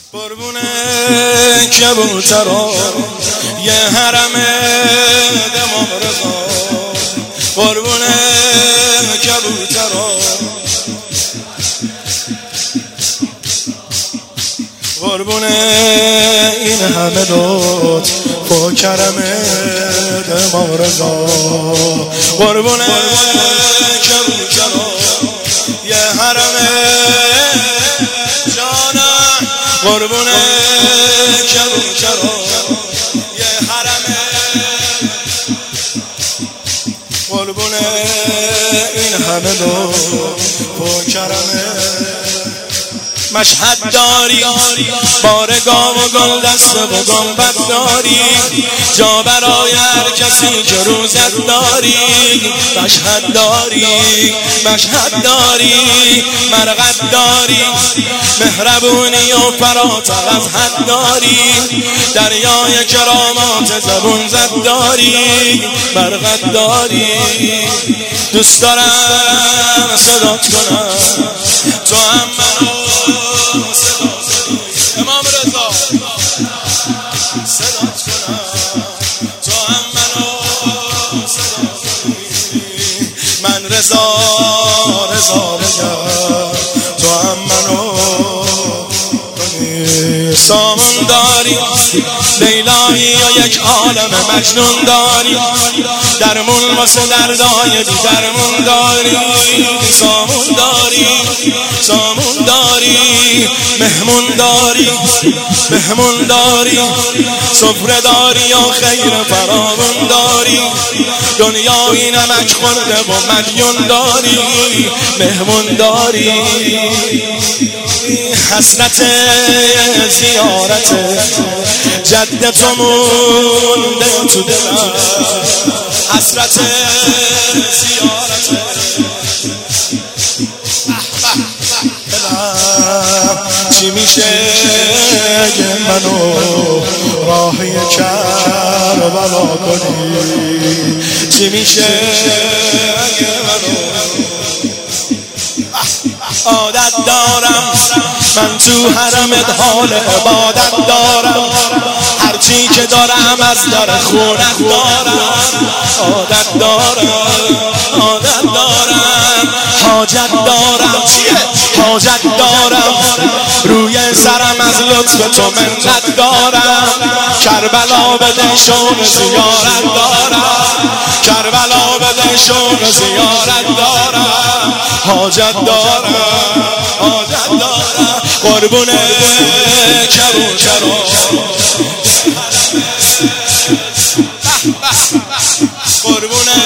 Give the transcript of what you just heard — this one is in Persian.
قربونه کبوترا یه حرم امام رضا، قربونه کبوترا، قربونه این همه لطف با کرم امام رضا، قربونه کبوترا یه حرم جانم، قربونه کبوترا یه حرم، قربونه این همه لطف با کرم. مشهد داری بارگاه و گل دست و گنبد داری، جا برای هر کسی که روزت داری. مشهد داری مشهد داری، مرقد داری، مهربونی و فراتر از حد داری، دریای کرامات زبون زد داری، مرقد داری. دوست دارم صدات کنم تو هم منو امام رضا، صدات کنم تو هم منو صدات کنی، من رضا رضا بگم تو هم منو کنی. سامون داری لیلایی و یک عالم مجنون داری، درمون واسه دردای بی درمون داری. سامون داری سامون داری، مهمون داری مهمون داری، سفره داری یا خیر فراوون داری، دنیایی نمک خورده و مدیون داری، مهمون داری. حسرت زیارت جد تو مونده تو دلم، حسرت زیارت چی میشه اگه منو راهی کربلا کنی، چی میشه اگه منو عادت دارم من تو حرمت حال عبادت دارم، هرچی که دارم از در خونت دارم، عادت دارم عادت دارم، حاجت دارم حاجت دارم، روی سرم از لطف تو منت دارم، کربلا بده شون زیارت دارم، کربلا بده شون زیارت دارم، حاجت دارم حاجت دارم، قربونه کبوترا قربونه